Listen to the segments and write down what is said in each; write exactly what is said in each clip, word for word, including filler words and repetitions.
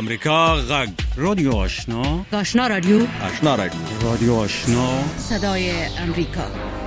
امریکا غږ رادیو آشنا آشنا رادیو آشنا رادیو رادیو آشنا صدای امریکا.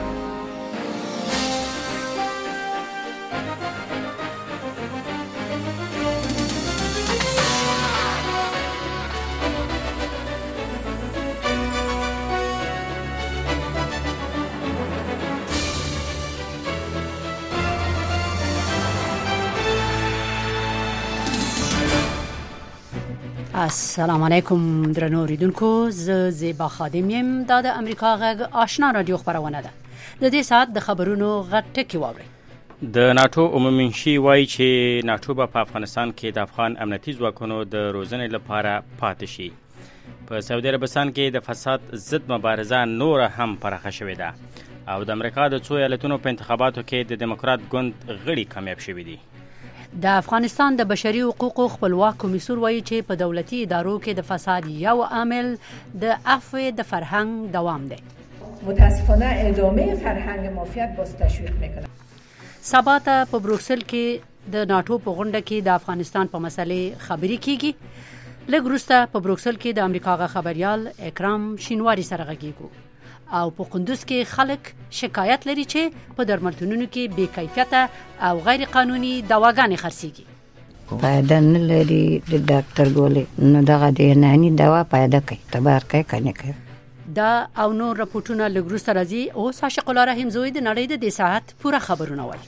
السلام علیکم درنو اوریدونکو، زه زیبا خادم یم. دا د امریکا غږ آشنا رادیو خبرونه ده. د دې ساعت د خبرونو غټ ټکی واورئ. د ناتو عمومي منشي وایي چې ناتو به په افغانستان کې د افغان امنیتي ځواکونو د روزنې لپاره پاتې شي. په سعودي عربستان کې د فساد ضد مبارزه نور هم پراخه شوې ده او د امریکا د څو ایالتونو په انتخاباتو کې د دیموکرات ګوند غړي کامیاب شوي دي. د افغانستان د بشري حقوقو خپلواک کمیسیون وایي چې په دولتي ادارو کې د فساد یو عامل د عفو د فرهنګ دوام دی. متاسفانه ادامه فرهنگ مافیات باز تشویق میکنه. سبا ته په بروکسل کې د ناتو په غونډه کې د افغانستان په مسلې خبرې کیږي. لږ وروسته په بروکسل کې د امریکا غا خبريال اکرام شینواری سره غږیږو او په قندوز کې خلک شکایت لري چې په درملتونونو کې بې کیفیته او غیر قانوني دواګانې خرڅېږي. فایده نه لري د ډاکټر ګولې، نو دغه د یوناني دوا فایده کوي، تبار کوي کنه کوي. دا او نور راپورټونه لږ وروسته راځي. اوس عاشق الله رحیم زوی د نړۍ د دې ساعت پوره خبرونه وایي.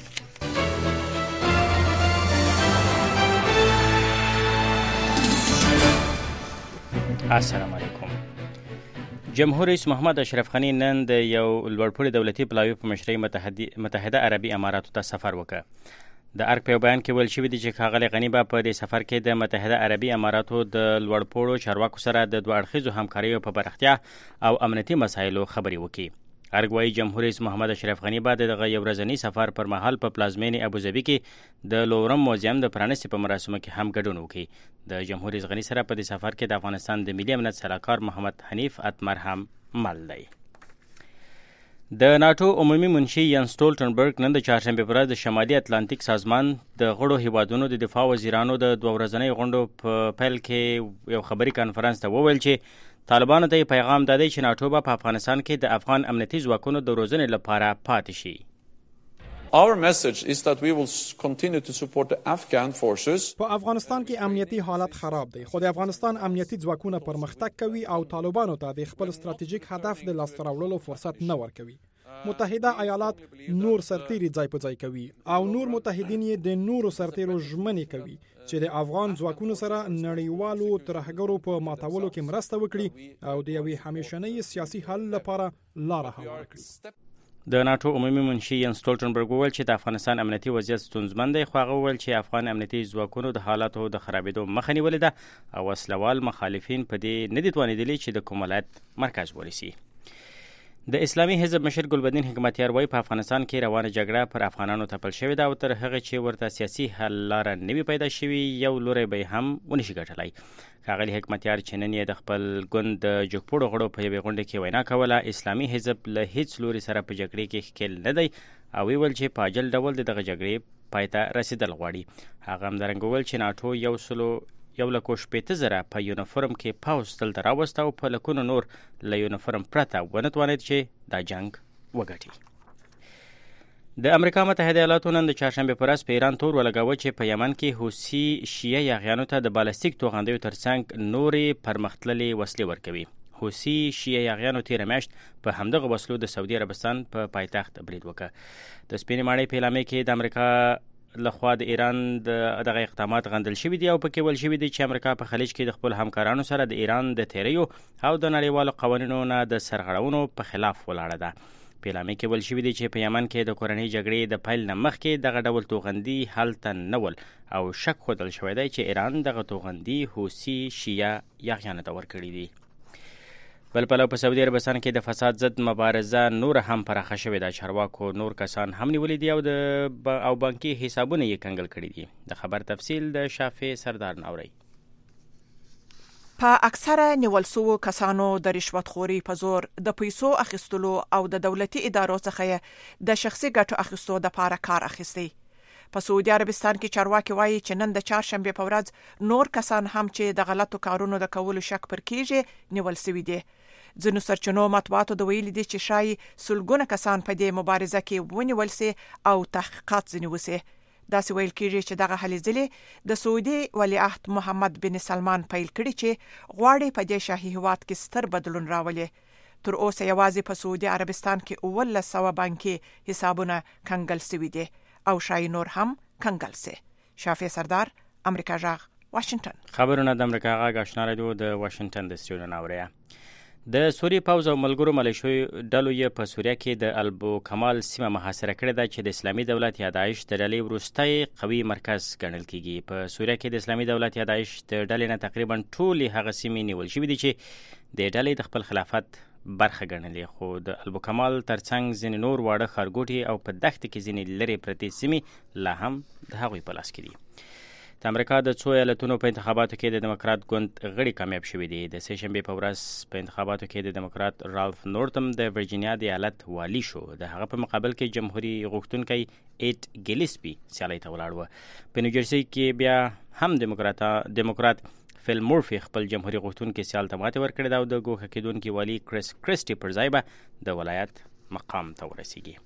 السلام علیکم. جمهور رئیس محمد اشرف غنی نن د یو لوړپوړي دولتي پلاوي په مشرۍ متحده عربي اماراتو ته سفر وکړ. د ارګ په بیان کې ویل شوي دي چې ښاغلی غني به په دې سفر کې د متحده عربي اماراتو د لوړپوړو چارواکو سره د دوه اړخیزو همکاریو په پراختیا او امنیتي مسایلو خبرې وکړي. ارګ وايي جمهور رئیس محمد اشرف غني به دغه یو ورځني سفر پر مهال په پلازمینې ابوظبي کې د لورم موزیم د پرانیستې په مراسمو کې هم ګډون وکړي. د جمهور رئیس غني سره په دې سفر کې د افغانستان د ملي امنیت سلاکار محمد حنیف اتمر هم مل دی. د ناتو عمومي منشي ین سټولټنبرګ نن د چهارشنبې په ورځ د شمالي اتلانتیک سازمان د غړو هیوادونو د دفاع وزیرانو د دوه ورځنۍ غونډو په پیل کې یو خبري کانفرنس ته وویل چې طالبانو ته پیغام دادی چې ناتو به په افغانستان کې د افغان امنیتي ځواکونو د روزنې لپاره پاتې شي. Our message is that we will continue to support the Afghan forces. په افغانستان کې امنیتي حالت خراب دی، خو د افغانستان امنیتي ځواکونه پرمختګ کوي او طالبانو ته د خپل ستراتیژیک هدف د لاسته راوړلو فرصت نه ورکوي. متحده ایالات نور سرتیري ځای په ځای کوي او نور متحدین یې د نورو سرتیرو ژمنې کوي چې د افغان ځواکونو سره نړیوالو ترهګرو په ماتولو کې مرسته وکړي او د یوې همیشنۍ سیاسي حل لپاره لاره هواره کړي. د ناتو عمومي منشي ین سټولټنبرګ وویل چې د افغانستان امنیتي وضعیت ستونزمن دی، خو هغه وویل چې افغان امنیتي ځواکونو د حالاتو د خرابېدو مخه نیولې ده او وسلوال مخالفین په دې نه دي توانېدلي چې د کوم ولایت مرکز ونیسي. د اسلامي حزب مشر ګلبدین حکمتیار وایي په افغانستان کې روانه جګړه پر افغانانو تپل شوې ده او تر هغه چې ورته سیاسي حل لاره نه وي پیدا شوي یو لوری به هم ونشي ګټلی. ښاغلي حکمتیار چې نن یې د خپل ګوند د جګپوړو غړو په یوې غونډه کې وینا کوله، اسلامي حزب له هیڅ لوري سره په جګړې کې ښکیل نه دی او ویل چې په عاجل ډول د دغه جګړې پای ته رسیدل غواړي. هغه همدارنګه وویل چې ناټو یو سلو یو لکو شپېته زره په یونیفورم کې پوځ دلته راوسته او په لکونو نور له یونیفورم پرته ونه توانید چې دا جنګ وګټي. د امریکا متحده ایالاتو نن د چهارشنبې په ورځ په ایران تور ولګاوه چې په یمن کې حوثي شیعه یاغیانو ته د بالستیک توغندیو ترڅنګ نورې پرمختللې وسلې ورکوي. حوثي شیعه یاغیانو تېره میاشت په همدغه وسلو د سعودي عربستان په پایتخت برید وکړ. د سپینې ماڼۍ په اعلامیه کې د امریکا لخوا د ایران د دغه اقدامات غندل شوي دي او پکې ویل شوي دي چې امریکا په خلیج کې د خپل همکارانو سره د ایران د تیریو او د نړیوالو قوانینو نه د سرغړونو په خلاف ولاړه ده. په اعلامیه کې ویل شوي دي چې په یمن کې د کورنۍ جګړې د پیل نه مخکې دغه ډول توغندي هلته نه ول او شک ښودل شوی دی چې ایران دغه توغندي حوثي شیعه یاغیانو ته ورکړي دي. بل پلو په سعودي عربستان کې د فساد ضد مبارزه نور هم پراخه شوې ده. چارواکو نور کسان هم نیولي دي او د او بانکي حسابونه یې کنګل کړي دي. د خبر تفصیل د شافع سردار ناوري. په اکثره نیول شوو کسانو د رشوت خوري په زور د پیسو اخیستلو او د دولتي ادارو څخه د شخصي ګټو اخیستو د لپاره کار اخیستی. په سعودي عربستان کې چارواکي وایي چې نن د چهارشنبه په ورځ نور کسان هم چې د غلطو کارونو د کولو شک پر کیږي نیول شوي دي. ځینو سرچینو مطبوعاتو د ویلي دي چې شایي سلګونه کسان په دې مبارزه کې ونیول سي او تحقیقات ځنې وسي. داسې ویل کېږي چې دغه هلې ځلې د سعودي ولیعهد محمد بن سلمان پیل کړي چې غواړي په دې شاهي هیواد کې ستر بدلون راولي. تر اوسه یوازې په سعودي عربستان کې اوولس سوه بانکي حسابونه کنګل شوي دي او شایي نور هم کنګل شي. شافع سردار، امریکا جغ، واشنگټن. خبرونه د امریکا غږ آشنا رادیو د واشنگټن د سټوډیو ناوړیا. د سوریې پوځ او ملګرو ملیشیو ډلو یې په سوریه کې د البو کمال سیمه محاصره کړې ده چې د اسلامي دولت یا داعش د ډلې وروستی قوي مرکز ګڼل کیږي. په سوریه کې د اسلامي دولت یا داعش د ډلې نه تقریبا ټولې هغه سیمې نیول شوې دي چې د ډلې د خپل خلافت برخه ګڼلې، خو د البو کمال ترڅنګ ځینې نور واړه ښارګوټي او په دښته کې ځینې لرې پرتې سیمې لا هم د هغوی په لاس کې دي. د امریکا د څو ایالتونو په انتخاباتو کې د دموکرات ګوند غړي کامیاب شوي دي. د سه شنبې په ورځ په انتخاباتو کې د دموکرات رالف نورتم د ورجینیا د ایالت والی شو. د هغه په مقابل کې جمهوری غوښتونکی ایټ ګیلسپي سیالۍ ته ولاړ و. په نیوجرسي کې بیا هم دموکرات دموکرات فیل مورفي خپل جمهوری غوښتونکي سیال ته ماتې ورکړې ده او د ګوښه کېدونکي والی کریس کرسټي پر ځای به د ولایت مقام ته ورسیږي.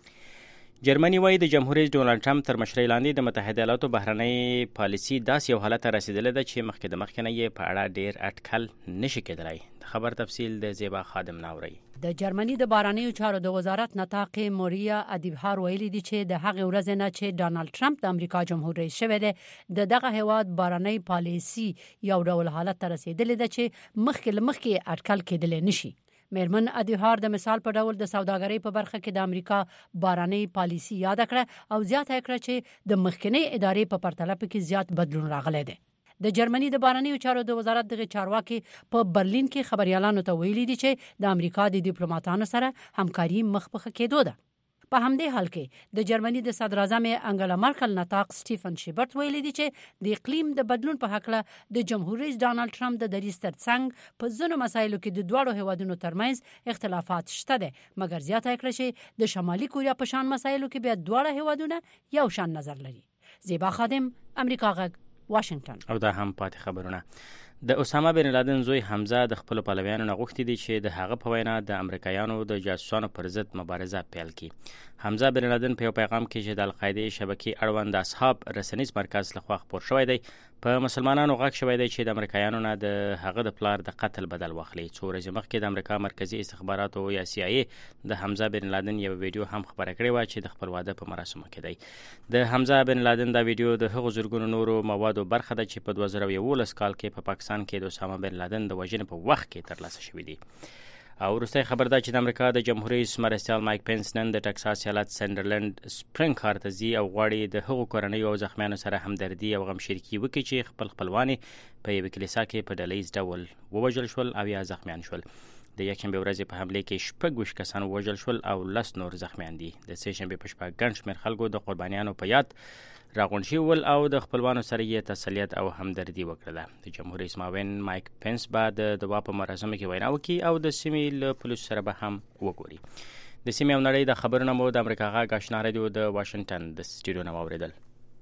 جرمني وايي د جمهور رئیس ډونالډ ټرمپ تر مشرۍ لاندې د متحده ایالاتو بهرنۍ پالیسي داسې یو حالت ته رسیدلې ده چې مخکې د مخکې نه یې په اړه ډېر اټکل نشي کېدلی. د خبر تفصیل د زیبا خادم ناوري. د جرمني د بهرنیو چارو د وزارت نطاق موریا ادیبهار ویلي دي چې د هغې ورځې نه چې ډونالډ ټرمپ د امریکا جمهور رئیس شوی دی د دغه هیواد بهرنۍ پالیسي یو ډول حالت ته رسیدلې ده چې مخکې له مخکې اټکل کېدلی نشي. میرمن ادیهار د مثال په ډول د سوداګرۍ په برخه کې د امریکا بهرنۍ پالیسي یاد کړه او زیاته کړه چې د مخکنی ادارې په پرتله کې زیات بدلون راغلی دی. د جرمني د بهرنیو چارو د وزارت دغه چارواکي په برلین کې خبريالانو ته ویلي دي چې د امریکا د ډیپلوماټانو سره همکاري مخ په کېدو ده. په همدې حال کې د جرمني د صدر اعظم انګلا مارکل نطاق سټیفن شیبرت ویلي دي چې د اقلیم د بدلون په حق له د جمهور رئیس ډونالډ ټرمپ د دریځ ترڅنګ په ځینو مسایلو کې د دوړو هیوادونو ترمنځ اختلافات شته دي، مګر زیاته کړه چې د شمالي کوریا په شان مسایلو کې بیا دوړو هیوادونه یو شان نظر لري. زیبا خادم، امریکا غږ، واشنگټن. او دا هم پاتې خبرونه. د اسامه بن لادن زوی حمزه د خپل پلویانو نه غوښتي دي چې د هغه په وینا د امریکایانو د جاسوسانو پر ضد مبارزه پیل کړي. حمزه بن لادن په پیغام کې چې د القاعده شبکې اړوند اصحاب رسنیز مرکز لخوا خبر شوی دی په مسلمانانو غږ شوی دی چې د امریکایانو نه د هغه د پلار د قتل بدل واخلي. څو ورځې مخکې د امریکا مرکزی استخباراتو یا سی آی ای د حمزه بن لادن یو ویډیو هم خبره کړې و چې د خپل واده په مراسمو کې دی. د حمزه بن لادن دا ویډیو د هغو زرګونو نورو موادو برخه ده چې په دوه زره یولس کال کې په پاکستان کې د اسامه بن لادن د وژنې په وخت کې ترلاسه شوې دي. او وروستی خبر ده چې د امریکا د جمهور رئیس مرستیال مایک پنس نن د ټکساس ایالت سندرلند سپرینګ ښار ته ځي او غواړي د هغو کورنیو او زخمیانو سره همدردي او غمشریکي وکړي چې خپل خپلوانې په یوه کلیسا کې په ډله ییز ډول ووژل شول او یا زخمیان شول. د یکشنبې ورځې په حمله کې شپږ ویشت کسان ووژل شول او لس نور زخمیان دي. د سه شنبې په شپه ګڼ شمېر خلکو د قربانیانو په یاد راغونډ شول او د خپلوانو سره یې تسلیت او همدردي وکړه. د جمهور رئیس معاون مایک پنس به د دوا په مراسمو کې وینا وکړي او د سیمې له پولیسو سره به هم وګوري. د سیمې او نړۍ د خبرونو مو د امریکا غږ آشنا رادیو د واشنگټن د سټوډیو نه واوریدل.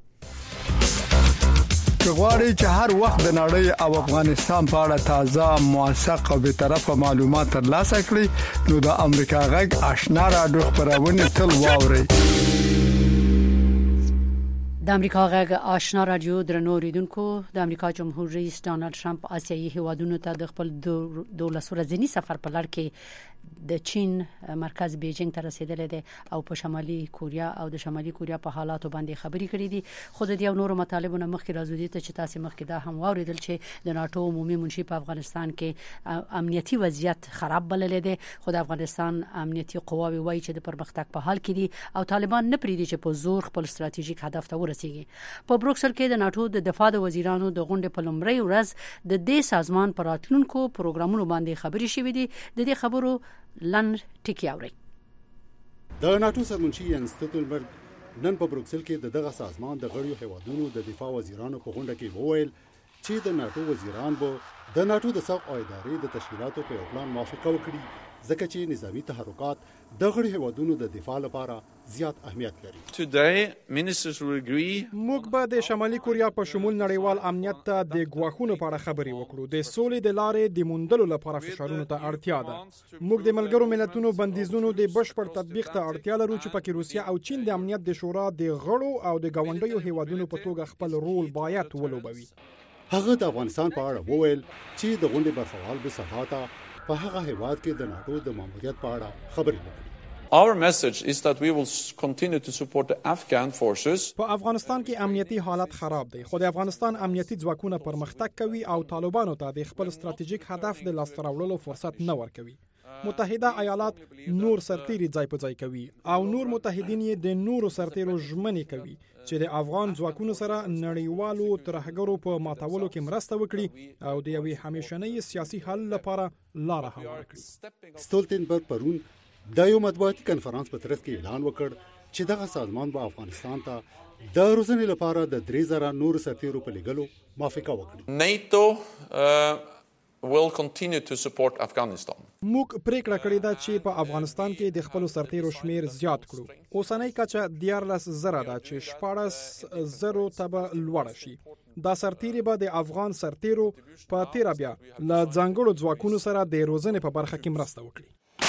غواړئ چې هر وخت د نړۍ او افغانستان په اړه تازه، موثق او بیطرفه معلومات ترلاسه کړئ نو د امریکا غږ آشنا رادیو خبرونه تل واورئ. د امریکا غږ آشنا رادیو درنو اوریدونکو، د امریکا جمهور رئیس ډونالډ ټرمپ آسیایي هیوادونو ته د خپل دولس ورځني سفر په لړ کې د چین مرکز بیجینګ ته رسیدلی دی او په شمالي کوریا او د شمالي کوریا په حالاتو باندې خبرې کړې دي. خو د دې نورو مطالبو نه مخکې راځو دي ته چې تاسو مخکې دا هم واوریدل چې د ناتو عمومي منشي په افغانستان کې امنیتي وضعیت خراب بللی دی، خو د افغانستان امنیتي قواوی وایي چې د پرمختګ په حال کې دي او طالبان نه پریږدي چې په زور خپل ستراتیژیک هدف ته ورسیږي. په بروکسل کې د ناتو د دفاع د وزیرانو د غونډې په لومړۍ ورځ د دې سازمان پر راتلونکو پروګرامونو باندې خبرې شوې دي. د دې خبرو لن ټکی اوري. د ناتو سرمنشي یانس ستولبرګ نن په بروکسل کې د دغه سازمان د غړیو هیوادونو د دفاع وزیرانو په غونډه کې وویل چې د ناتو وزیران به د ناتو د ساق او ادارې د تشکیلاتو په پلان موافقه وکړي ځکه چې نظامی تحرکات د غړي هیوادونو د دفاع لپاره زیات اهمیت لري. Today, ministers will agree. موږ به د شمالي کوریا په شمول نړیوال امنیت ته د ګواښونو په اړه خبرې وکړو. د سولې د لارې د موندلو لپاره فشارونو ته اړتیا ده. موږ د ملګرو ملتونو بندیزونو د بشپړ تطبیق ته اړتیا لرو چې پکې روسیا او چین د امنیت د شورا د غړو او د ګاونډیو هیوادونو په توګه خپل رول باید ولوبوي. هغه د افغانستان په اړه وویل چې د غونډې برخوال به سفارت په هغه هیواد کې د ناتو د ماموریت په اړه خبرې وکړي. Our message is that we will continue to support the Afghan forces. په افغانستان کې امنیتي حالت خراب دی، خو د افغانستان امنیتي ځواکونه پرمختګ کوي او طالبانو ته د خپل ستراتیژیک هدف د لاسته راوړلو فرصت نه ورکوي. متحده ایالات نور سرتیري ځای په ځای کوي او نور متحدین یې د نورو سرتیرو ژمنې کوي چې د افغان ځواکونو سره نړیوالو ترهګرو په ماتولو کې مرسته وکړي او د یوې همیشنۍ سیاسي حل لپاره لاره هواره کړي. ستولتنبرګ پرون د یو مطبوعاتي کنفرانس په ترڅ کې اعلان وکړ چې دغه سازمان به افغانستان ته د روزنې لپاره د درې زره نور سرتیرو په لګلو موافقه وکړي. NATO uh, will continue to support Afghanistan. موږ پریکړه کړې ده چې په افغانستان کې د خپل سرتیرو شمیر زیات کړو. اوسنۍ کچه دیارلس زره ده چې شپاړس زرو ته به لوړه شي. دا سرتیري به د افغان سرتیرو په تیره بیا له ځانګړو ځواکونو سره د روزنې په برخه کې مرسته وکړي.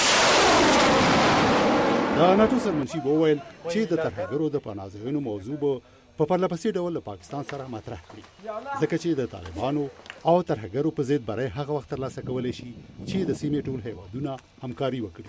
دا ناتو سرمنشي وویل چې د ترهګرو د پناه موضوع به په پرلپسې ډول له پاکستان سره مطرح کړي ځکه چې د طالبانو او ترهګرو په ضد برای هغه وخت ترلاسه کولی شي چې د سیمې ټول هیوادونه همکاري وکړي.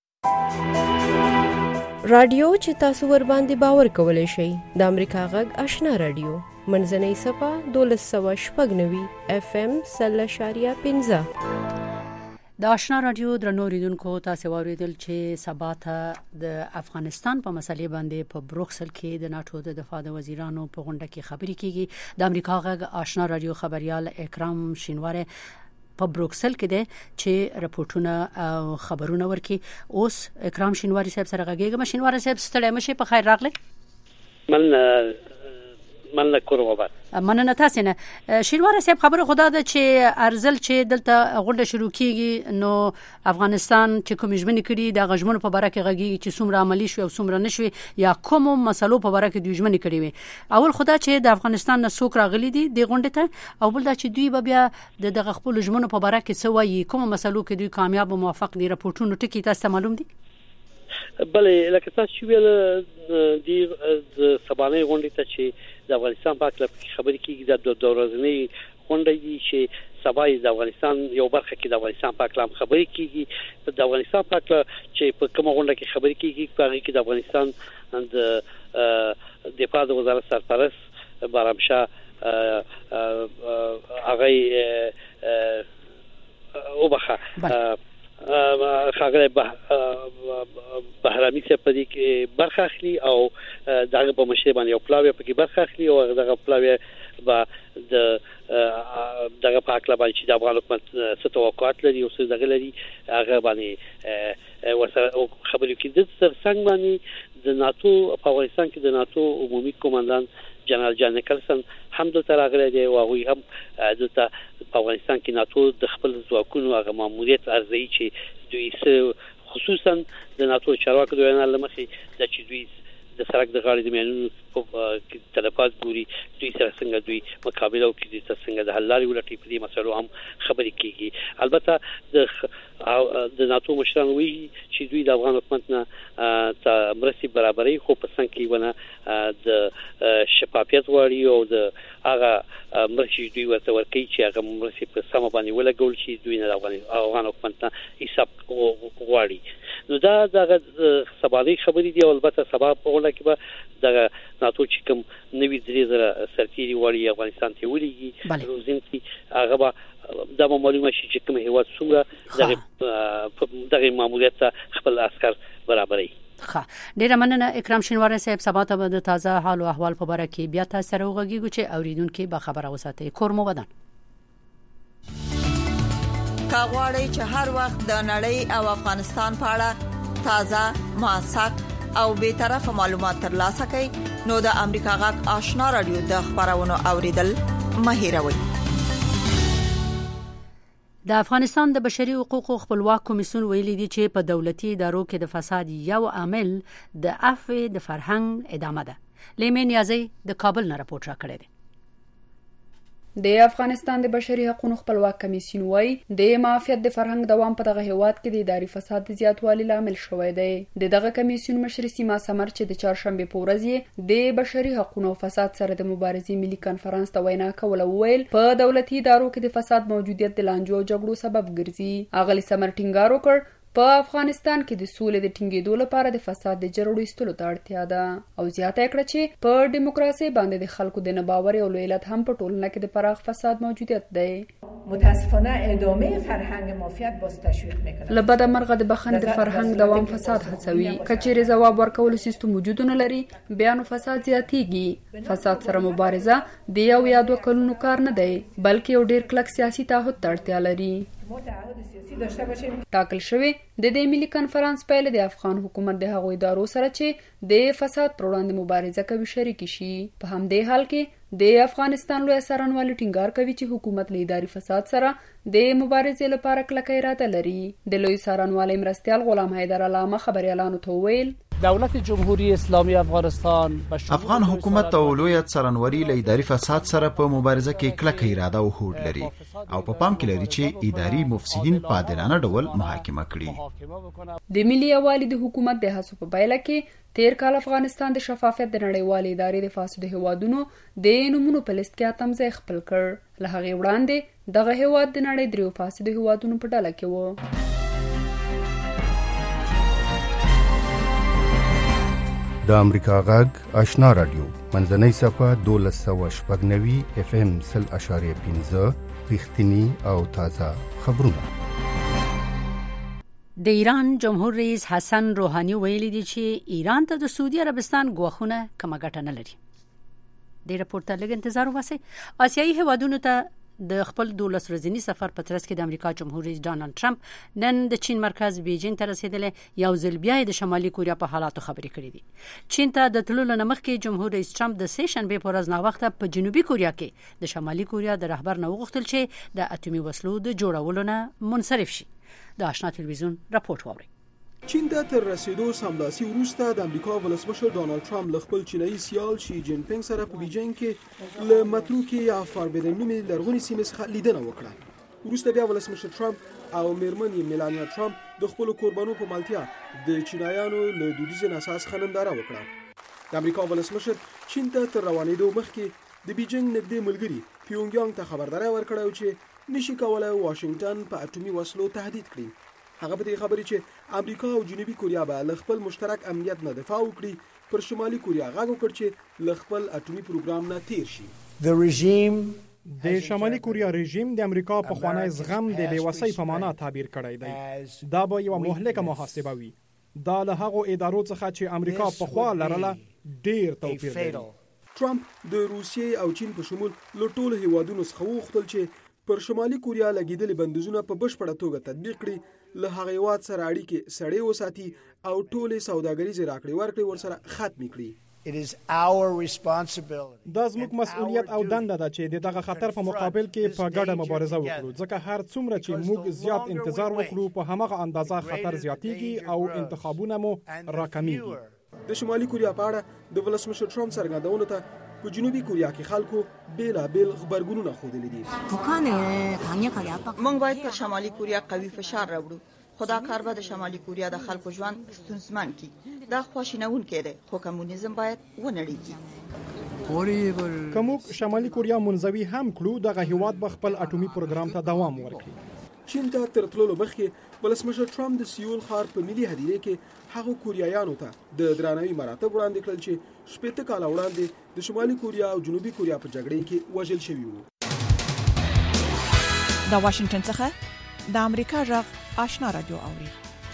رادیو چې تاسو ور باندې باور کولای شئ د امریکا غږ آشنا رادیو منځنۍ صفه دولس سوه شپږ نوي اف ام سل اشاریه پنځه. د آشنا رادیو درنو ریدونکو تاسو اوریدل چې سبا ته د افغانستان په مسلې باندې په بروکسل کې د ناتو د دفاع د وزیرانو په غونډه کې خبرې کیږي. د امریکا غږ آشنا رادیو خبريال اکرام شینواری په بروکسل کې دی چې رپورټونه او خبرونه ورکي. اوس اکرام شینواری صاحب سره غږیږم. شینواری صاحب ستړی مشه، په خیر راغلی. من من له کور وبات مننه تاسو نه. شینواری صاحب خبره خدا ده چې ارزل چې دلته غونډه شروع کیږي نو افغانستان چې کوم ژمنې کړي د غژمنو په باره کې غږیږي چې څومره عملی شو او څومره نشوي یا کوم مسلو په باره کې دوی ژمنې کړي وي. اول خدا چې د افغانستان نه څوک راغلي دي د غونډه ته، او بل دا چې دوی به بیا د دغه خپل ژمنو په باره کې څه وایي، کوم مسلو کې دوی کامیاب او موفق دي. رپورټونو ټکی تاسو معلوم دي؟ بلې لکه تاسو ویل د سبانه غونډه ته چې د افغانستان په اړه خبرې کیږي د دوه ورځې غونډه دي چې سبا د افغانستان یو برخه کې د افغانستان په اړه خبرې کیږي. د افغانستان په اړه چې په کومه غونډه کې خبرې کیږي په هغه کې د افغانستان د دفاع د وزارت سرپرست بارام شاه هغه وبخه خاغره بهرامي څخه په دې کې برخه اخلي او دغه په مشر باندې یو پلاوی په کې برخه اخلي او دغه پلاوی با د دغه په اړه باندې چې د افغان حکومت څه توقعات لري او څه دغه لري هغه باندې ورسره خبرې کوي. د څنګه باندې د ناتو په افغانستان کې د ناتو عمومي قومندان جنرال جان نیکلسن هم دلته راغلی دی او هغه هم دلته په افغانستان کې ناتو د خپل ځواکونو هغه ماموریت ارزي چې دوی خصوصا د ناتو چارواکو دوی نه لمخي د چې دوی د سرک د غاړې د میانونو په تلفات ګوري دوی سره څنګه دوی مقابله وکړي د څنګه د حل لارې ولټي په دې مسلو هم خبرې کیږي. البته د د ناتو مشران وایي چې دوی د افغان حکومت نه ته مرستې برابرۍ خو په څنګه کې ونه د شفافیت غواړي او د هغه مرستې دوی ورته ورکوي چې هغه مرستې په سمه باندې ولګول شي. دوی نه د افغان حکومت نه حساب غواړي. نو دا دغه سبانه خبرې دي او البته سبا په وړاندې کې به د ناتو چې کوم نوي درې زره سرتیري وړي افغانستان ته ولېږي روزین کې هغه به دا معلومه شي چې کوم هیواد څومره دغه دغه ماموریت خپل عسكر برابرۍ. ښه، ډیره مننه اکرام شینواری صاحب. سبا ته به د تازه حال او احوال په اړه کې بیا تاسو سره وغږیږو چې اوریدونکو به خبره وساتئ. کور مو ودان. کاغوري چې هر وخت د نړۍ او افغانستان په اړه تازه موثق او به طرفه معلومات ترلاسه کړئ نو د امریکا غږ آشنا رادیو د خبرونو اوریدل مه هیروئ. د افغانستان د بشري حقوقو خپلواک کمیسیون ویلي دی چې په دولتي ادارو کې د فساد یو عامل د عفو د فرهنګ ادامه ده. لیمن یازی د کابل نه راپورټ راکړی دی. د افغانستان د بشري حقوقو خپلواک کمیسیون وايي د معافیت د فرهنګ دوام په دغه هیواد کې د اداري فساد د زیاتوالي لامل شوی دی. د دغه کمیسیون مشر سیما سمر چې د چهارشنبه په ورځ د بشري حقوقو فساد سره د مبارزې ملي کانفرنس ته وینا کوله ویل په دولتي ادارو کې د فساد موجودیت د لانجو او جګړو سبب ګرځي. اغلی سمر ټینګار وکړ په افغانستان کې د سولې د ټینګېدو لپاره د فساد د جرړو ایستلو ته اړتیا ده او زیاته کړه چې په دیموکراسي باندې د خلکو د نباور او لویلت هم په ټولنه کې د پراخ فساد موجودیت دی. متاسفانه ادامه فرهنگ مافیات باز تشویق میکنه. لبد مرغه د بخښنې د فرهنګ دوام فساد هڅوي. کچېرې جواب ورکول سیستم وجود نه لري بیا نو فساد زیاتېږي. فساد سره مبارزه د یو یا دوه کلونو کار نه دی بلکې یو ډیر کلک سیاسي تعهد ته اړتیا لري. ټاکل شوی د دې ملي کانفرنس پیل د افغان حکومت د هغوی ادارو سره چې د فساد پر وړاندې مبارزه کوي شریک شي. په همدې حال کې د افغانستان لوی څارنوال ټینګار کوي چې حکومت له اداري فساد سره د مبارزې لپاره کلکه اراده لري. د لوی څارنوال مرستیال غلام حیدر علامه خبريالانو ته ویل دولت جمهوری اسلامی افغانستان افغان حکومت او لوی څارنوالي له اداري فساد سره په مبارزه کې کلکه اراده او هوډ لري او په پام کې لري چې اداري مفسدين په عادلانه ډول محاکمه کړي. د ملي یوالي د حکومت د هڅو په پایله کې تیر کال افغانستان د شفافیت د نړیوالې ادارې د فاسدو هیوادونو د نمونو په لیست کې اتم ځای خپل کړ. له هغې وړاندې دغه هیواد د نړۍ دریو فاسدو هیوادونو په ډله کې و. د امریکا غږ آشنا رادیو منځنۍ صفه دولس سوه شپږ نوي اف ام سل اشاریه پنځه رښتینی او تازه خبرونه. د ایران جمهور رئیس حسن روحانی ویلي دی چې ایران ته د سعودي عربستان غوښونه کومه ګټه نه لري. د راپورټ ته لږ انتظار وباسئ. آسیایي هیوادونو ته د خپل دولس ورځنی سفر په ترڅ کې د امریکا جمهور رئیس ډانلډ ټرمپ نن د چین مرکز بیجینګ ته رسیدلی یو ځل بیا د شمالي کوریا په حالاتو خبرې کړې دي. چین ته د تللو نه مخکې جمهور رئیس ټرمپ د سه شنبه په ورځ ناوخته په جنوبي کوریا کې د شمالي کوریا د رهبر نه وغوښتل چې د اټومي وسلو د جوړولو نه منصرف شي. د آشنا تلویزیون راپورټ واورئ. چین ته تر رسیدو سملاسي وروسته د امریکا ولسمشر ډانلډ ټرمپ له خپل چینایي سیال شي جین پینګ سره په بیجینګ کې له متروکې یا فاربدن نومې لرغونې سیمې څخه لیدنه وکړه. وروسته بیا ولسمشر ټرمپ او میرمن میلانیا ټرمپ د خپل قربانو په مالتیا د چینایانو له دودیز اساس خننداره وکړه. د امریکا ولسمشر چین ته تر روانېدو مخکې د بیجینګ نږدې ملګری پیونګیانګ ته خبرداری ورکړی چې نشي کولای واشنگټن په اټومي وسلو تهدید کړي. هغه په دې خبرې چې امریکا او جنوبي کوریا به له خپل مشترک امنیت نه دفاع وکړي پر شمالي کوریا غږ وکړ چې له خپل اټومي پروګرام نه تیر شي. د رژیم د شمالي کوریا رژیم د امریکا په خوانی زغم د بیوسۍ په معنا تعبیر کړی دی. دا به یو مهلکه محاسبه وي. دا له هغو ادارو څخه چې امریکا په خوا لرله ډیر توپیر لري. ټرمپ د روسیې او چین په شمول له ټولو هیوادونو څخه وغوښتل چې پر شمالي کوریا لګیدلي بندیزونه په بشپړه توګه تطبیق کړي، له هغه هیواد سره اړیکې سړې وساتي او ټولې سوداګریزې راکړې ورکړې ورسره ختمې کړي. دا زموږ مسؤلیت او دنده ده چې دغه خطر په مقابل کې په ګډه مبارزه وکړو، ځکه هر څومره چې موږ زیات انتظار وکړو په همغه اندازه خطر زیاتېږي او انتخابونه مو راکمیږي. د شمالي کوریا په اړه د ولسمشر ټرمپ څرګندونو ته په جنوبي کوریا کې خلکو بیلابیل خبرګونونه ښودلي دي. موږ باید پر شمالي کوریا قوي فشار راوړو، خو دا کار به د شمالي کوریا د خلکو ژوند ستونزمن کړي. دا خواشینونکی دی، خو کمونیزم باید ونړیږي. که موږ شمالي کوریا منزوي هم کړو، دغه هیواد به خپل اټومي پروګرام ته دوام ورکړي. چین ته تر تللو مخکې ولسمشر ټرمپ د سیول ښار په ملي هدیره کې هغو کوریایانو ته د درناوي مراتب وړاندې کړل چې شپېته کاله وړاندې د شمالي کوریا او جنوبي کوریا په جګړې کې وژل شوي وو. د واشنگټن څخه د امریکا غږ آشنا رادیو اوري.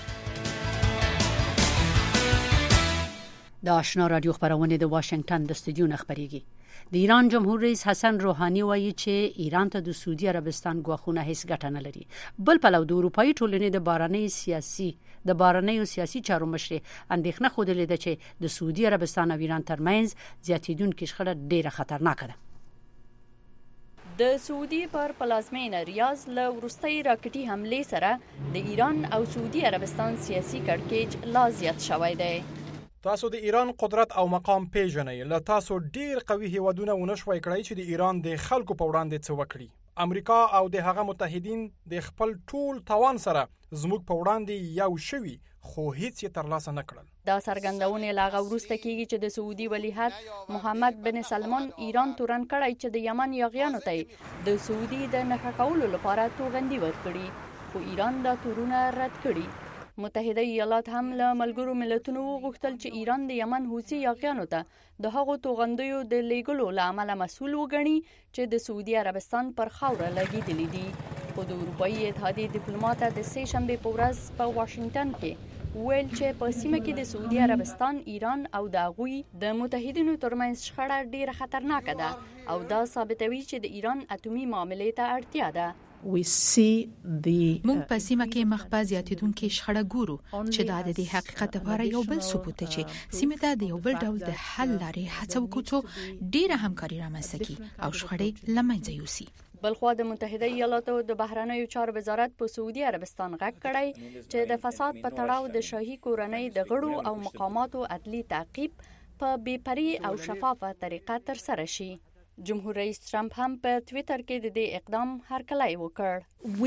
د آشنا رادیو خبرونه د واشنگټن د استودیو نه خبريږي. د ایران جمهور رئیس حسن روحانی وایي چې ایران ته د سعودي عربستان غوښونه هیڅ ګټه نه لري. بل پلو د اروپאי ټولنې د بارنۍ سیاسي د بارنۍ سیاسي چارو مشر اندېښنه خوده ده چې د سعودي عربستان او ایران ترمنځ زیاتیدونکې شخړه ډیره خطرناکه ده. د سعودي پر پلازمینه ریاض له وروستۍ راکټي حملې سره د ایران او سعودي عربستان سیاسي کړکېچ لا زیات شوی دی. تاسو د ایران قدرت او مقام پیژنئ. له تاسو ډیر قوي هیوادونه ونشوي کړی چې د ایران د خلکو په وړاندې څه وکړي. امریکا او د هغه متحدین د خپل ټول توان سره زموږ په وړاندې یو شوي خو هیڅ یې ترلاسه نه کړل. دا څرګندونه لا غوښته کیږي چې د سعودي ولیعهد محمد بن سلمان ایران تورن کړی چې د یمن یاغیانو ته د سعودي د نښه کولو لپاره توغندي ورکړي، خو ایران دا تورونه رد کړي. متحده ایالات هم له ملګرو ملتونو غوښتل چې ایران د یمن حوثي یاغیانو ته د هغو توغندیو د لیږلو له امله مسؤل وګڼي چې د سعودي عربستان پر خاوره لګېدلي دي. خو د اروپایي اتحادیې ډیپلوماټ د سې شنبې په ورځ په واشنګټن کې ویل چې په سیمه کې د سعودي عربستان، ایران او د هغوی د متحدینو ترمنځ شخړه ډیره خطرناکه ده او دا ثابتوي چې د ایران اټومي معاملې ته اړتیا ده. موږ په سیمه کې مخ په زیاتېدونکو شخړه ګورو چې دا د حقیقت لپاره یو بل ثبوت دی چې سیمه ته د یو بل ډول د حل لارې هڅه وکړو ډیره همکاري رامنځته کړي او شخړې له منځه یوسي. بلخوا د متحده ایالاتو د بهرنیو چارو وزارت په سعودي عربستان غږ کړی چې د فساد په تړاو د شاهي کورنۍ د غړو او مقاماتو عدلي تعقیب په بې پرې او شفافه طریقه ترسره شي. جمهور رئیس ټرمپ هم په ټوئیټر کې د دې اقدام هرکلی وکړ.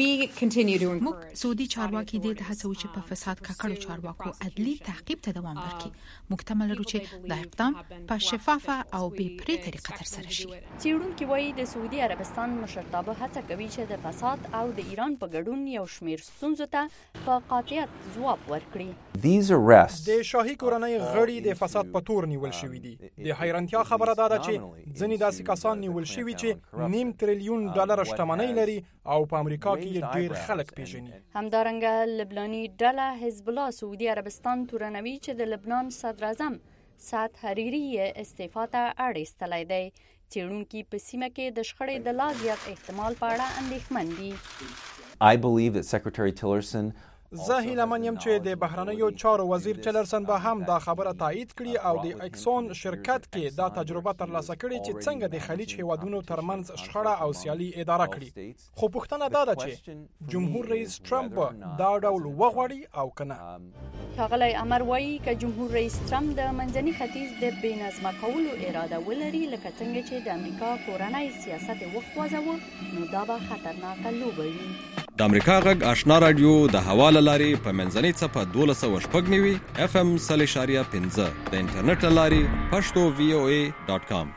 موږ سعودي چارواکي دې ته هڅوي چې په فساد ککړو چارواکو عدلي تعقیب ته دوام ورکړي. موږ تمه لرو چې دا اقدام په شفافه او بې پرې طریقه ترسره شي. څېړونکي وایي د سعودي عربستان مشرتابه هڅه کوي چې د فساد او د ایران په ګډون یو شمېر ستونزو ته په قاطعیت ځواب ورکړي. د شاهي کورنۍ غړي د فساد په تور نیول شوي دي. د حیرانتیا خبره دا ده چې ځینې داسې کسان نیول شوي چې نیم تریلیون ډالر شتمنۍ لري او په امریکا کې ډیر خلک پیژني. همدارنګه لبناني ډله حزب الله سعودي عربستان تورنوي چې د لبنان صدر اعظم سعد حریری استعفا ته اړ ایستلی دی. څېړونکي په سیمه کې د شخړې د لا زیات احتمال په اړه اندېښمن دي. I believe that Secretary Tillerson زه هیله یم چې د بهرنیو چارو وزیر چلرسن به هم دا خبره تایید کړي او د اکسون شرکت کې دا تجربه ترلاسه کړي چې څنګه د خلیج هیوادونو ترمنځ شخړه او سیالي اداره کړي. خو پوښتنه دا ده چې جمهور رئیس ټرمپ دا ډول وغواړي او کنه. ښاغلی امر وایي که جمهور رئیس ټرمپ د منځني ختیځ د بې نظمه کولو اراده ولري لکه څنګه چې د امریکا کورنی سیاست وخوځوه نو دا به خطرناکه لوبه وي. د امریکا غږ آشنا رادیو د هوا له لارې په منځنۍ څپه دولس سوه شپږ نوي اف ام سل اشاریه پنځه د انټرنیټ له لارې پښتو وی او ای ډاټ کام.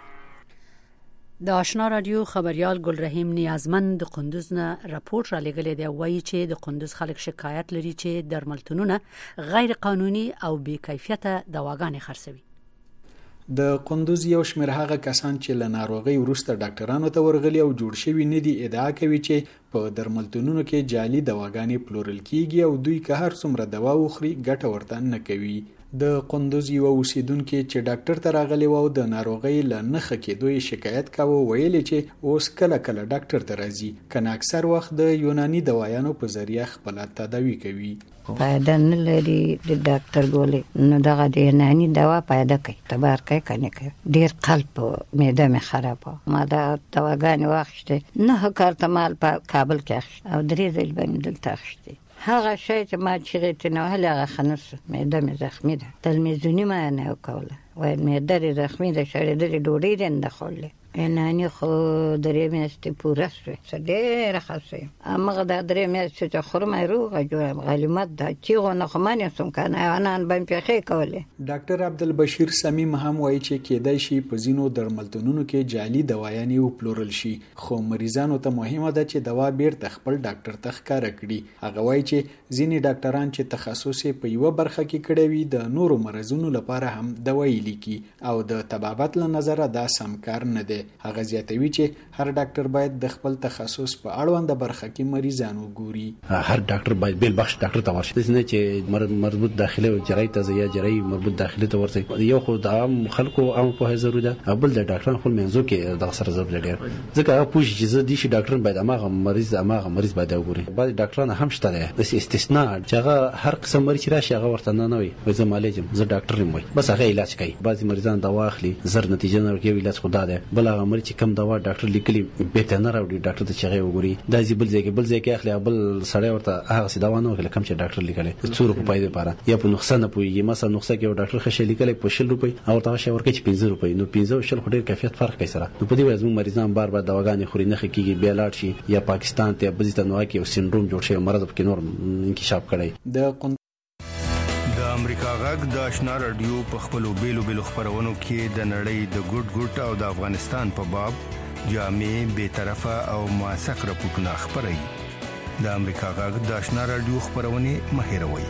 د آشنا رادیو خبريال ګل رحیم نیازمند د قندوز نه راپور را لګلې دی. وایي چې د قندوز خلک شکایت لري چې درملتونونه غیر قانوني او بې کیفیته دواګانې خرڅوي. د قندوز یو شمېر هغه کسان چې له ناروغۍ وروسته ډاکټرانو ته ورغلي او جوړ شوي نه دي ادعا کوي چې په درملتونونو کې جعلي دواګانې پلورل کیږي او دوی که هر څومره دوا وخوري ګټه ورته نه کوي. د قندوز یو اوسیدونکو چې ډاکټر ته راغلی و او د ناروغۍ له نښه کېدو یې شکایت کاوه ویل چې اوس کله کله ډاکټر ته راځي کنه اکثر وخت د یوناني دوايانو په ذریعہ خپل تداوی کوي. فایده نه لري د ډاکټر ګولې نو دغه د یوناني دوا فایده کوي تبار کوي کنه کوي ډیر قلب معده مې خرابه ما دا دواګانې واخیسته نه کارته مال په کابل کې او درې ځل باندې دلته اخیسته. هغه شی چې ما چې نه هله خنص معده مې زخمی ده تلمیزونی ما نه وکوله وای معده زخمی ده شړې د ډوډۍ دند خوله انانی خو درې میاشتې پوره شوه څه ډېره خاصه امغه د درې میاشتې چې خورمه روغه جوړه غلیمت ده چې غو نه خو مانې سم کنه انان باندې پیخې کوله. ډاکټر عبدالبشیر سمیم هم وایي چې کېدای شي په ځینو درملتونونو کې جعلي دوايانې وپلورل شي خو مریضانو ته مهمه ده چې دوا بیرته خپل ډاکټر ته ښکاره کړي. هغه وایي چې ځینې ډاکټران چې تخصص په یوه برخه کې کړی وي د نورو مرزونو لپاره هم دوايي لیکي او د طبابت له نظره دا سم کار نه دی. هغه زیاتوي چې هر ډاکټر باید د خپل تخصص په اړوند برخه کې مریضان وګوري. هر ډاکټر باید بیل بخش ډاکټر ته ورشي نه چې مربوط داخله او جراحي ته یا جراحي مربوط داخله ته ورسي. یو خو د عام خلکو عام په ضروري ده بل د ډاکټرانو خپل منځو کې د سره ضروري دی ځکه هغه پوښي چې زه دي شي ډاکټر باید هغه مریض هغه مریض باید وګوري. بعض ډاکټران هم شته ده د استثناء چې هغه هر قسم مریض راشي هغه ورته نه وي وای زه مالجم زه ډاکټر یم وای بس هغه علاج کوي. بعض مریضان دوا اخلي زر نتیجه نه ورکوي علاج خدا ده بل خپل هغه مری چې کم دوا ډاکټر لیکلي به ته نه راوړي ډاکټر ته چغې وګوري دا زی بل ځای کې بل ځای کې اخلي بل سړی ورته هغه سي دوا نه ورکړي کم چې ډاکټر لیکلي څو روپۍ پیدا لپاره یا په نقصان نه پويږي مثلا نقصان کې یو ډاکټر خشه لیکلي په شل روپۍ او ته شي ورکړي پنځه روپۍ نو پنځه شل خوري کیفیت فرق کوي سره نو په دې وجه موږ مریضان بار بار دواګانې خوري نه کیږي بیا لاړ شي یا پاکستان ته بزیتنوا کې یو سندروم جوړ شي مرض په نور انکشاف کړي د د امریکا غږ د آشنا رادیو په خپلو بیلو بیلو خبرونو کې د نړۍ د ګډ ګډ او د افغانستان په باب جامع به طرفه او موثق راپورټونه خبري د امریکا غږ د آشنا رادیو خبرونه مهیروي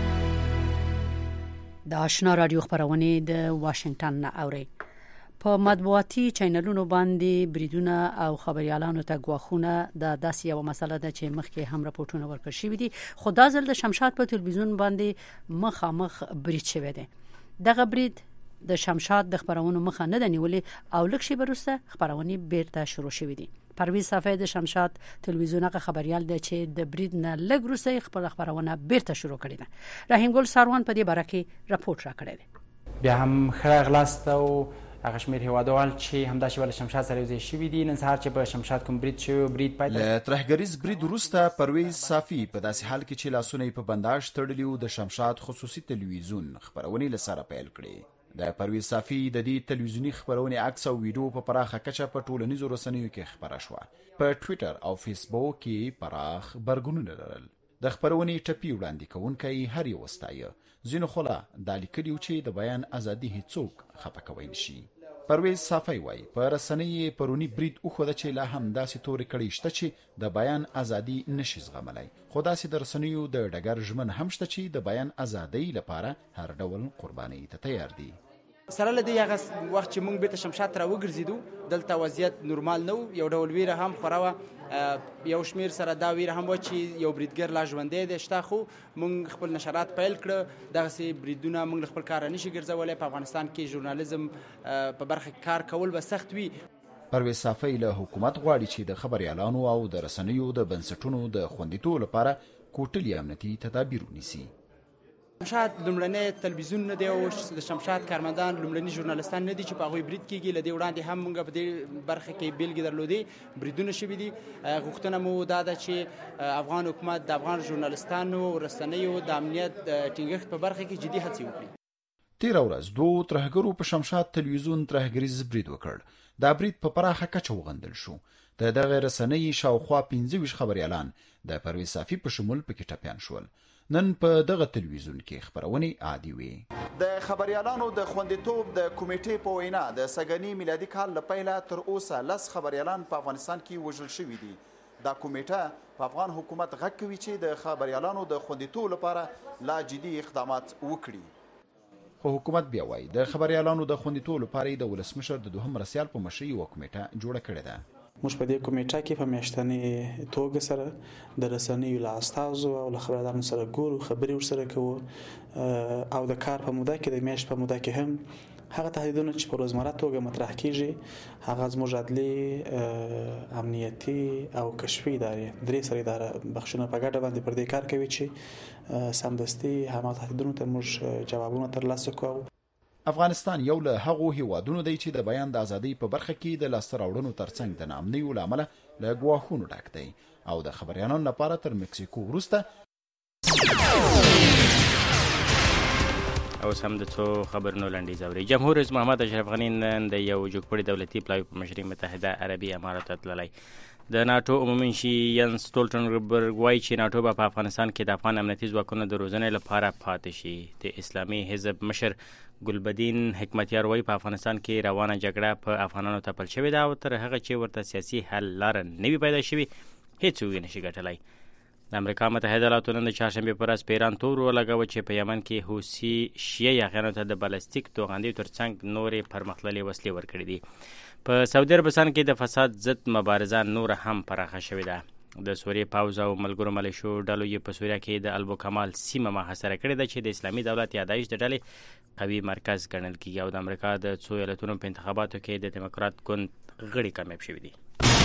د آشنا رادیو خبرونه د واشنگټن نه اوري په مطبوعاتي چینلونو باندې بریدونه او خبريالانو ته غواخونه د داسې یو مسله ده چې مخکې هم راپورټونه ورکړ شوې دي خو دا ځل د شمشاد په تلویزیون باندې مخامخ برید شوی دی دغه برید د شمشاد د خبرونو مخه نه د نیولې او لکه شی برسته خبرونه بیرته شروع شوې دي پرویز صفای د شمشاد تلویزیون هغه خبريال دی چې د برید نه لږ وروسته خبر خبرونه بیرته شروع کړي ده رحیم ګل ساروان په دې باره کې راپورټ راکړی دی بیا هم خره غلاست او هغه شمیر هوادوال چې همدا شی ول شمشاد سره یوځای شوی دي نن سهار چې په شمشاد کوم برید شوی برید پای له ترهګریز برید وروسته پرویز صافی په داسې حال کې چې لاسونه په بنداژ تړلیو د شمشاد خصوصي تلویزیون خبرونه لسره پیل کړي د پرویز صافی د دې تلویزیونی خبرونه عکس او ویډیو په پراخه کچه په ټولنیزو رسنیو کې خبره شوه په ټوئیټر او فیسبوک کې پراخ برګونونه لرل د خبرونه ټپی وړاندې کوونکي هر یو وستایه زینو خلا د لیکلو چې د بیان ازادي هیڅوک خپه کوي نشي پرویز صافی وای په رسنۍ پرونی برید او خو د چې لا هم داسې توري کړي شته چې د بیان ازادي نشي زغملای خو داسې د رسنیو د ډګر ژمن هم شته چې د بیان ازادي لپاره هر ډول قرباني ته تیار دي سره لدی هغه وخت چې موږ به شمشاد را وګرځیدو دلته وضعیت نورمال نو یو ډول ویره هم خورا یو شمیر سره دا ویره هم و چې یو بریدګر لا ژوندې دی شته خو موږ خپل نشرات پیل کړ دغه سي بریدونه موږ خپل کار نشي ګرځولای په افغانستان کې ژورنالیزم په برخه کار کول به سخت وي پرویز صافی له حکومت غواړي چې د خبريالانو او د رسنیو د بنسټونو د خوندیتوب لپاره کوټلي امنیتي تدابیر ونیسي شمشاد لومړنی تلویزیون نه دی او د شمشاد کارمندان لومړنی ژورنالیستان نه دي چې په هغه برید کېږي لدی وړاندې هم موږ په دې برخه کې بیلګې درلودې بریدونه شوي دي غوښتنه مو دا ده چې افغان حکومت د افغان ژورنالیستانو رسنیو د امنیت ټینګښت په برخه کې جدي هڅې وکړي تیر ورځ دوه ترهګرو په شمشاد تلویزیون ترهګریز برید وکړ دا برید په پراخه کچه وغندل شو د دغه رسنۍ شاوخوا پنځه ویشت خبريالان د پرویز صافی په شمول پکې ټپيان شول نن په دغه تلویزیون کې خبرونه عادي وي د خبريالانو د خوندیتوب د کمیټې په وینا د سګنی میلادي کال لپاره تر اوسه لس خبريالان په افغانستان کې وژل شوي دي دا کمیټه په افغان حکومت غږ کوي چې د خبريالانو د خوندیتوب لپاره لا جدي اقدامات وکړي خو حکومت بیا وایي د خبريالانو د خوندیتوب لپاره د ولسمشر د دوهم رسیال په مشرۍ یو کمیټه جوړه کړې ده موږ په دې کمیټه کې په میاشتنې توګه سره د رسنیو له استازو او له خبردارانو سره ګورو خبرې ورسره کوو او د کار په موده کې د میاشت په موده کې هم هغه تهدیدونه چې په روزمره توګه مطرح کیږي هغه زموږ عدلي امنیتي او کشفي ادارې درې سره اداره بخښنه په ګډه باندې پر دې کار کوي چې سمدستي هم تهدیدونو ته موږ جوابونه ترلاسه کوو افغانستان یو له هغو هیوادونو دی چې د بیان د ازادۍ په برخه کې د لاسته راوړنو ترڅنګ د ناامنیو له امله له ګواښونو ډک دی او د خبريالانو لپاره تر مکسیکو وروسته او سم د څو خبرونو لنډیز اوري جمهور رئیس محمد اشرف غنی نن د یو جوړپړی دولتي پلاوی په مشري متحده عربي امارات تللی د ناتو عمومي شي ینس سټولټنبرګ وایي چې ناتو به په افغانستان کې د افغان امنیتي ځواکونو د روزنې لپاره پاتې شي د اسلامي حزب مشر ګلبدین حکمتیار وایي په افغانستان کې روانه جګړه په افغانانو تپل شوې ده او تر هغه چې ورته سیاسي حل لاره نه وي پیدا شوې هیڅوک یې نشي ګټلی د امریکا متحده ایالاتو نن د چهارشنبې په ورځ په ایران تور ولګاوه چې په یمن کې حوثي شیعه یاغیانو ته د بالستیک توغندیو ترڅنګ نورې پرمختللې وسلې ورکړې دي په سعودي عربستان کې د فساد ضد مبارزه نور هم پراخه شوې ده د سوریې پاوز او ملګرو ملیشو ډلو یې په سوریه کې د البو کمال سیمه محاصره کړې ده چې د اسلامي دولت یادایش د ډلې قوي مرکز ګڼل کیږي او د امریکا د څو ایالتونو په انتخاباتو کې د دیموکرات ګوند غړي کامیاب شوي دي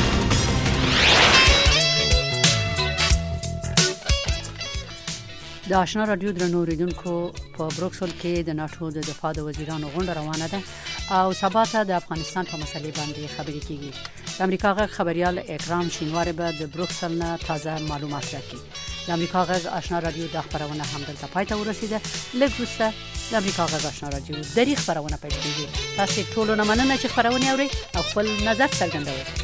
د آشنا رادیو درنو اوریدونکو په بروکسل کې د ناتو د دفاع د وزیرانو غونډه روانه ده او سبا ته د افغانستان په مسلې باندې خبرې کیږي. د امریکا غږ خبريال اکرام شینواری به د بروکسل نه تازه معلومات راکړي. د امریکا غږ آشنا رادیو د خبرونه هم دلته پای ته ورسیده. لږ وروسته د امریکا غږ آشنا رادیو د خبرونه پیل کیږي. تاسو ټول نه مننه چې خبرونه اوري او خپل نظر څرګندوي.